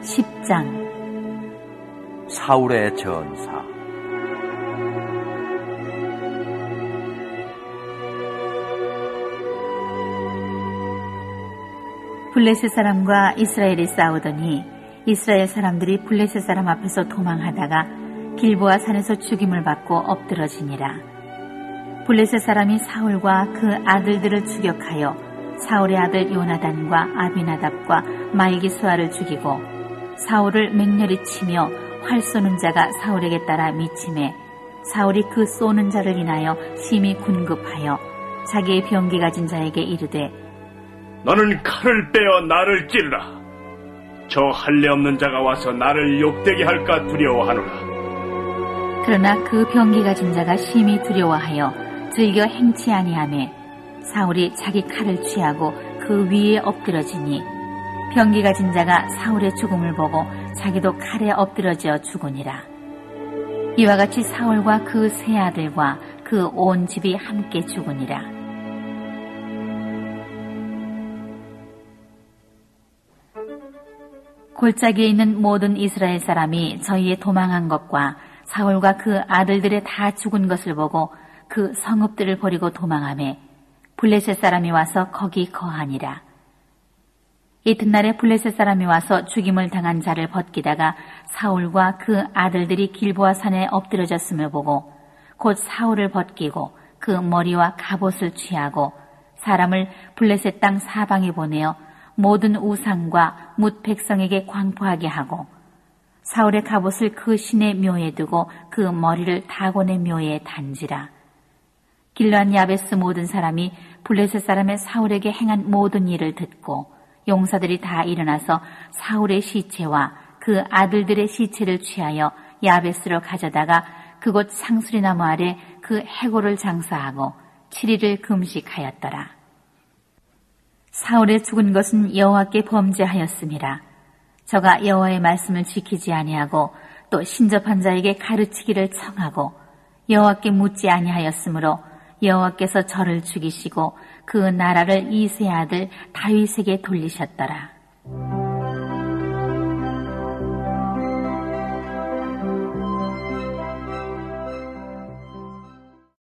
10장 사울의 전사. 블레셋 사람과 이스라엘이 싸우더니 이스라엘 사람들이 블레셋 사람 앞에서 도망하다가 길보아 산에서 죽임을 받고 엎드러지니라. 블레셋 사람이 사울과 그 아들들을 추격하여 사울의 아들 요나단과 아비나답과 말기수아를 죽이고 사울을 맹렬히 치며 활 쏘는 자가 사울에게 따라 미치매 사울이 그 쏘는 자를 인하여 심히 군급하여 자기의 병기 가진 자에게 이르되 너는 칼을 빼어 나를 찔라. 저 할례 없는 자가 와서 나를 욕되게 할까 두려워하노라. 그러나 그 병기 가진 자가 심히 두려워하여 즐겨 행치 아니하매 사울이 자기 칼을 취하고 그 위에 엎드러지니 병기 가진 자가 사울의 죽음을 보고 자기도 칼에 엎드러져 죽으니라. 이와 같이 사울과 그 세 아들과 그 온 집이 함께 죽으니라. 골짜기에 있는 모든 이스라엘 사람이 저희에 도망한 것과 사울과 그 아들들의 다 죽은 것을 보고 그 성읍들을 버리고 도망하매 블레셋 사람이 와서 거기 거하니라. 이튿날에 블레셋 사람이 와서 죽임을 당한 자를 벗기다가 사울과 그 아들들이 길보아 산에 엎드러졌음을 보고 곧 사울을 벗기고 그 머리와 갑옷을 취하고 사람을 블레셋 땅 사방에 보내어 모든 우상과 뭇 백성에게 광포하게 하고 사울의 갑옷을 그 신의 묘에 두고 그 머리를 다곤의 묘에 단지라. 길르앗 야베스 모든 사람이 블레셋 사람의 사울에게 행한 모든 일을 듣고 용사들이 다 일어나서 사울의 시체와 그 아들들의 시체를 취하여 야베스로 가져다가 그곳 상수리나무 아래 그 해골을 장사하고 7일을 금식하였더라. 사울의 죽은 것은 여호와께 범죄하였음이라. 저가 여호와의 말씀을 지키지 아니하고 또 신접한 자에게 가르치기를 청하고 여호와께 묻지 아니하였으므로 여호와께서 저를 죽이시고 그 나라를 이새의 아들 다윗에게 돌리셨더라.